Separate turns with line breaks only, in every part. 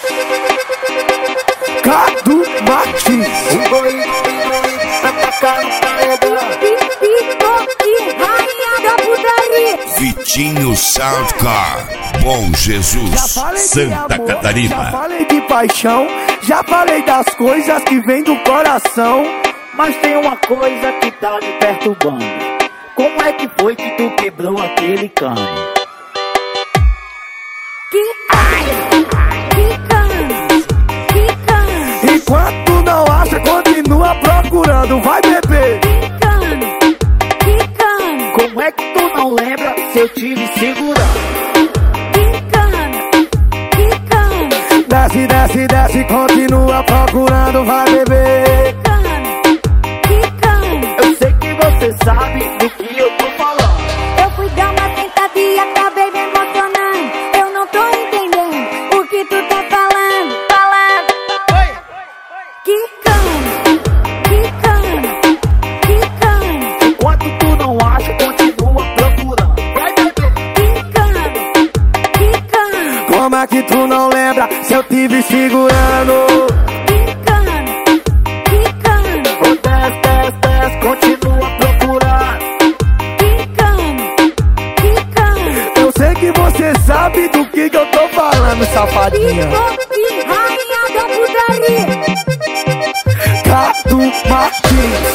Cadu Martins,
Vitinho Soundcar, Bom Jesus, Santa Catarina.
Já falei de paixão, já falei das coisas que vem do coração.
Mas tem uma coisa que tá me perturbando. Como é que foi que tu quebrou aquele cano?
Enquanto não acha, continua procurando, vai beber.
Como é que tu não lembra se eu tive segurando?
Desce, desce, desce, continua procurando, vai beber.
Eu sei que você sabe do que eu tô falando.
Eu fui dar uma tentada e acabei me emocionando. Eu não tô entendendo o que tu tá falando.
Enquanto tu não acha, continua procurando. Vai beber.
Como é que tu não lembra se eu tive segurando?
Desce, continua procurando.
Eu sei que você sabe do que eu tô falando, safadinha.
Rainha da putaria.
Cadu Martins.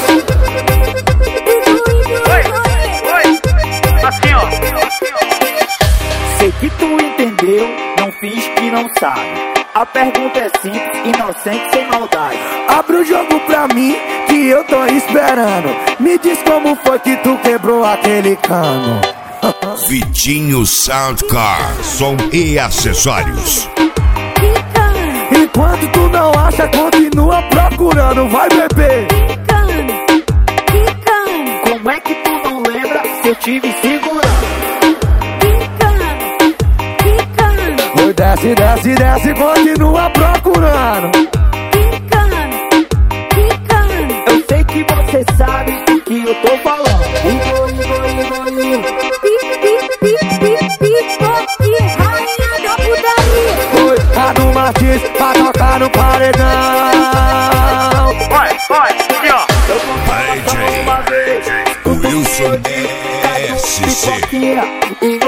Assim, ó. Sei que tu entendeu, não fiz que não sabe. A pergunta é simples, inocente, sem maldade.
Abre o jogo pra mim, que eu tô esperando. Me diz como foi que tu quebrou aquele cano.
Vitinho Soundcar, som e acessórios.
Enquanto tu não acha, continua procurando, vai beber.
Como é que tu não lembra se eu tive segurando?
Oi, desce, desce, desce, continua procurando.
Eu sei que você sabe do que eu tô falando.
Rainha da putaria.
Oi, Cadu Martins, pra tocar no paredão.
Vai, aqui ó.
DJ Wilson SC.
E